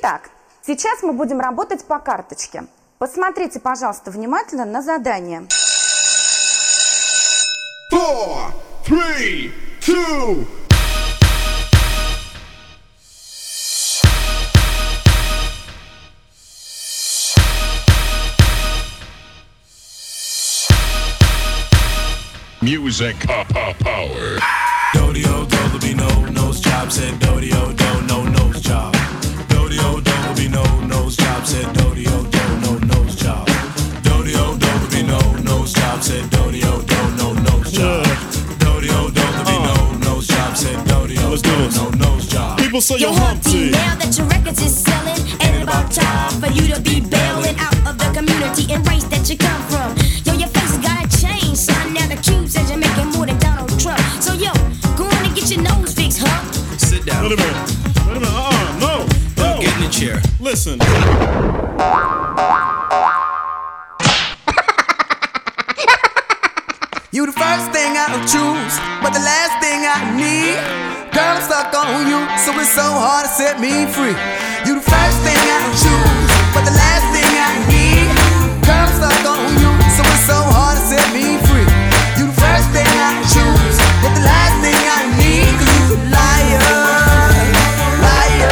Итак, сейчас мы будем работать по карточке. Посмотрите, пожалуйста, внимательно на задание. 4, 3, 2. Music power. Dodio, do be no nose job. Said Dodio, do no nose job. Dodio, do be no nose job. Said Dodio, do no nose job. Dodio, do be no nose job. Said Dodio, do no nose job. Dodio, do be no nose job. Said Dodio, do no nose job. People say Yo, Humpty, now that your records is selling, ain't it about time for you to be bailing out of the community and race that you come from? Yo, your face has gotta change, son. Now the cube says you're making more than Donald Trump. So yo, go on and get your nose fixed, huh? Sit down. Wait a minute. No. Get in the chair. Listen. You the first thing I choose, but the last thing I need. Girl, I'm stuck on you, so it's so hard to set me free. You the first thing I choose, but the last thing I need. Girl, I'm stuck on you, so it's so hard to set me free. You the first thing I choose, but the last thing I need. 'Cause you a liar, liar.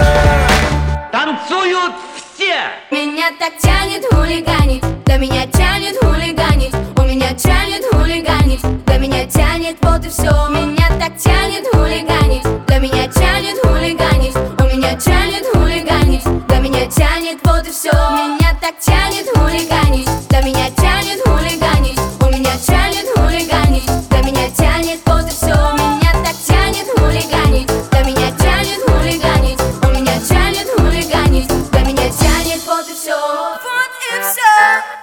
Танцуют все! Меня так тянет хулиганить, да меня тянет хулиганить. У меня тянет хулиганить, да меня тянет, вот и все. Меня так тянет хулиганить, да меня тянет хулиганить. У меня тянет хулиганить, да меня тянет, вот и все. Меня так тянет хулиганить, да меня тянет хулиганить. У меня тянет хулиганить, да меня тянет, вот и все. Меня так тянет хулиганить, да меня тянет хулиганить. У меня тянет хулиганить, да меня тянет, вот и все. Вот и все.